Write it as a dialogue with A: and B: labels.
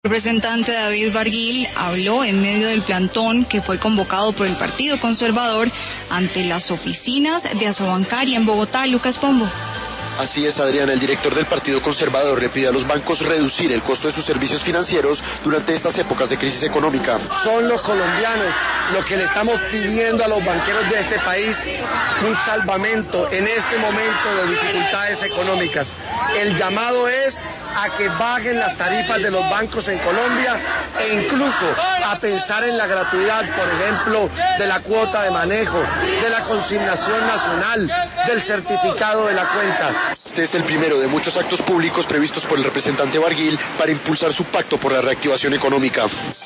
A: El representante David Barguil habló en medio del plantón que fue convocado por el Partido Conservador ante las oficinas de Asobancaria en Bogotá. Lucas Pombo.
B: Así es, Adriana, el director del Partido Conservador le pide a los bancos reducir el costo de sus servicios financieros durante estas épocas de crisis económica.
C: Son los colombianos los que le estamos pidiendo a los banqueros de este país un salvamento en este momento de dificultades económicas. El llamado es a que bajen las tarifas de los bancos en Colombia e incluso a pensar en la gratuidad, por ejemplo, de la cuota de manejo, de la consignación nacional, del certificado de la cuenta.
B: Este es el primero de muchos actos públicos previstos por el representante Barguil para impulsar su pacto por la reactivación económica.